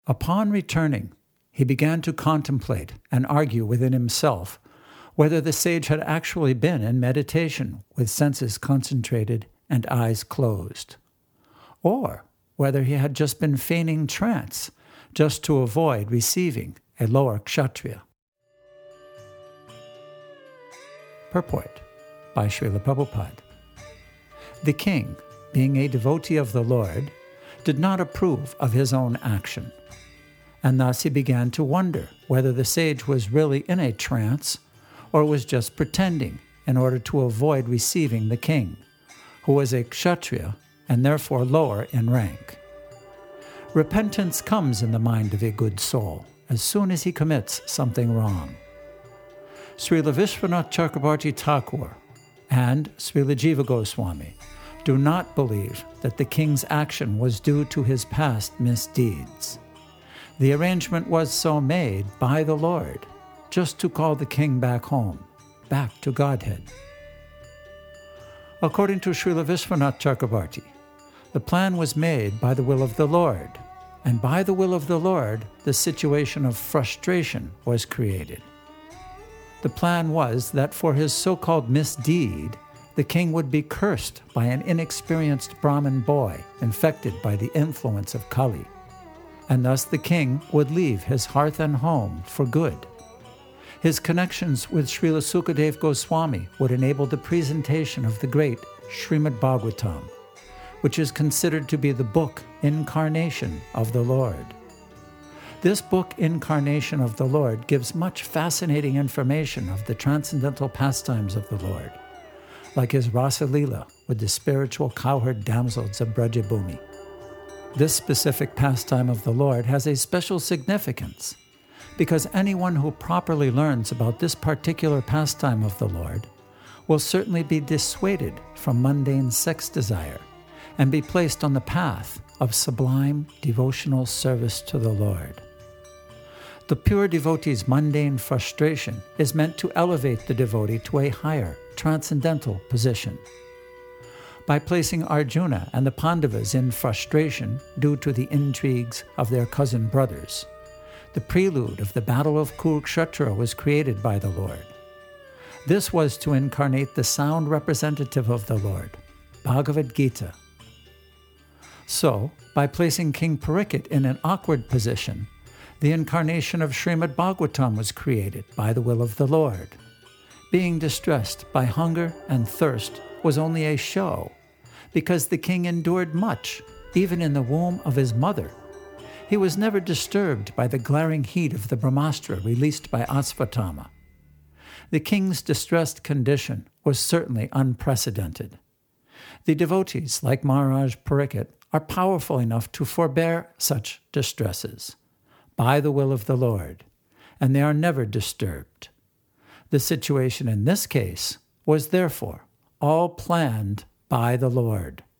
Upon returning, he began to contemplate and argue within himself whether the sage had actually been in meditation with senses concentrated and eyes closed, or whether he had just been feigning trance just to avoid receiving a lower kshatriya. Purport by Srila Prabhupada. The king, being a devotee of the Lord, did not approve of his own action, and thus he began to wonder whether the sage was really in a trance or was just pretending in order to avoid receiving the king, who was a kshatriya and therefore lower in rank. Repentance comes in the mind of a good soul as soon as he commits something wrong. Srila Vishwanath Chakrabarti Thakur and Srila Jiva Goswami do not believe that the king's action was due to his past misdeeds. The arrangement was so made by the Lord just to call the king back home, back to Godhead. According to Srila Vishwanath Chakrabarti, the plan was made by the will of the Lord, and by the will of the Lord, the situation of frustration was created. The plan was that for his so-called misdeed, the king would be cursed by an inexperienced Brahmin boy infected by the influence of Kali, and thus the king would leave his hearth and home for good. His connections with Srila Sukadev Goswami would enable the presentation of the great Srimad Bhagavatam, which is considered to be the book incarnation of the Lord. This book incarnation of the Lord gives much fascinating information of the transcendental pastimes of the Lord, like his Rasa Leela with the spiritual cowherd damsels of Brajabhumi. This specific pastime of the Lord has a special significance because anyone who properly learns about this particular pastime of the Lord will certainly be dissuaded from mundane sex desire and be placed on the path of sublime devotional service to the Lord. The pure devotee's mundane frustration is meant to elevate the devotee to a higher, transcendental position. By placing Arjuna and the Pandavas in frustration due to the intrigues of their cousin brothers, the prelude of the Battle of Kurukshetra was created by the Lord. This was to incarnate the sound representative of the Lord, Bhagavad Gita. So, by placing King Parikshit in an awkward position, the incarnation of Srimad Bhagavatam was created by the will of the Lord. Being distressed by hunger and thirst was only a show, because the king endured much, even in the womb of his mother. He was never disturbed by the glaring heat of the Brahmastra released by Asvatthama. The king's distressed condition was certainly unprecedented. The devotees, like Maharaj Parikshit, are powerful enough to forbear such distresses by the will of the Lord, and they are never disturbed. The situation in this case was therefore all planned by the Lord.